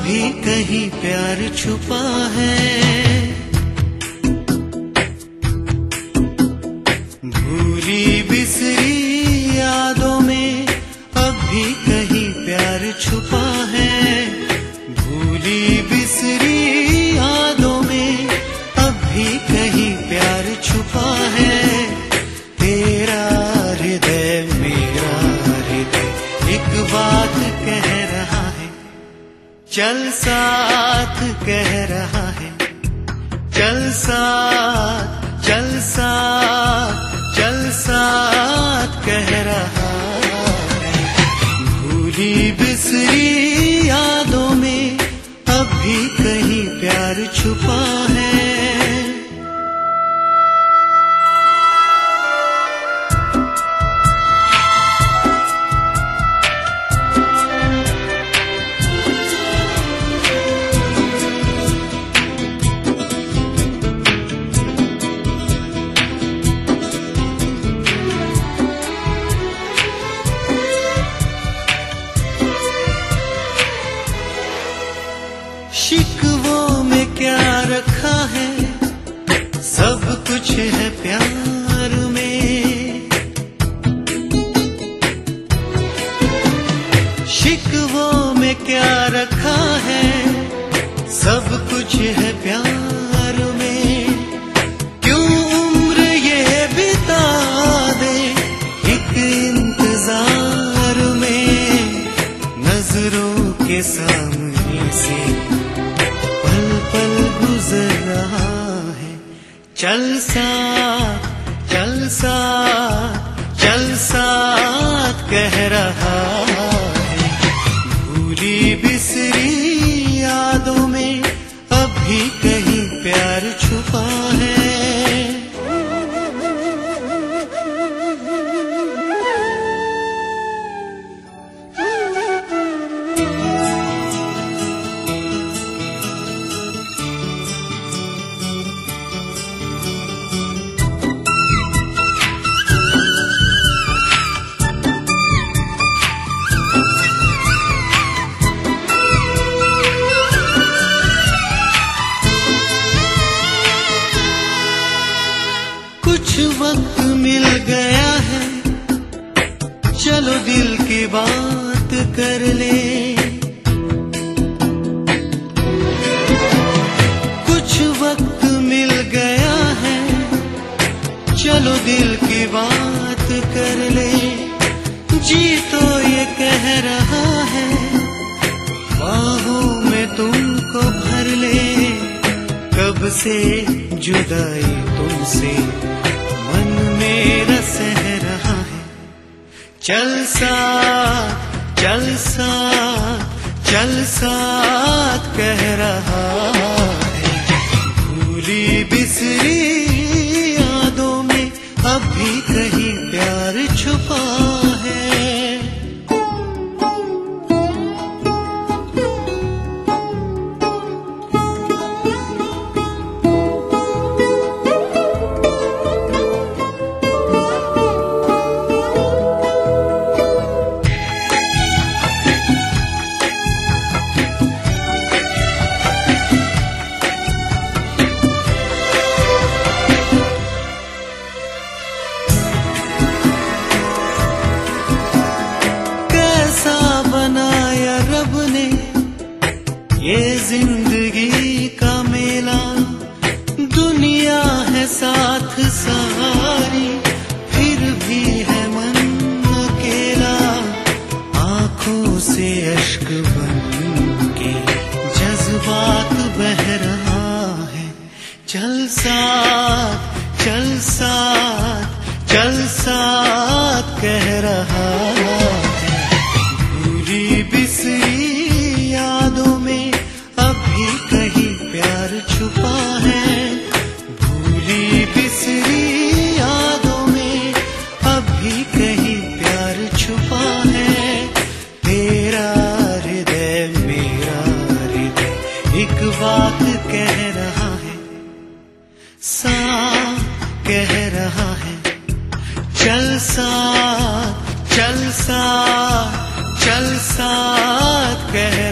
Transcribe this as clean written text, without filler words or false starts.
भी कहीं प्यार छुपा है। भूली बिसरी यादों में अब भी कहीं प्यार छुपा है। भूली बिसरी यादों में अब भी कहीं प्यार छुपा है। तेरा हृदय मेरा हृदय एक बात कह रहा है, चल साथ कह रहा है। चल साथ चल साथ चल साथ कह रहा है। भूली बिसरी यादों में अब भी कहीं प्यार छुपा है। शिकवों में क्या रखा है, सब कुछ है प्यार में। शिकवों में क्या रखा है, सब कुछ है प्यार में। क्यों उम्र ये बिता दे एक इंतजार में, नजरों के सामने से पल पल गुजर रहा है। चल साथ चल साथ चल साथ कह रहा है। भूली बिसरी यादों में अब भी कहीं प्यार छुपा है। कुछ वक्त मिल गया है, चलो दिल की बात कर ले। कुछ वक्त मिल गया है, चलो दिल की बात कर ले। जी तो ये कह रहा है, बाहों में तुमको भर ले। कब से जुदाई तुमसे मन मेरा सह रहा है। चल साथ चल साथ चल साथ कह रहा है। भूली बिसरी यादों में अब भी कहीं प्यार छुपा है। ये जिंदगी का मेला, दुनिया है साथ सारी, फिर भी है मन अकेला। आंखों से अश्क बन के जज्बात बह रहा है। चल साथ चल साथ चल साथ कह रहा है। भूली बिसरी यादों में अब भी कहीं प्यार छुपा है। भूली बिसरी यादों में अब भी कहीं प्यार छुपा है। तेरा हृदय मेरा हृदय एक बात कह रहा है, साथ कह रहा है। चल साथ चल साथ चल साथ कह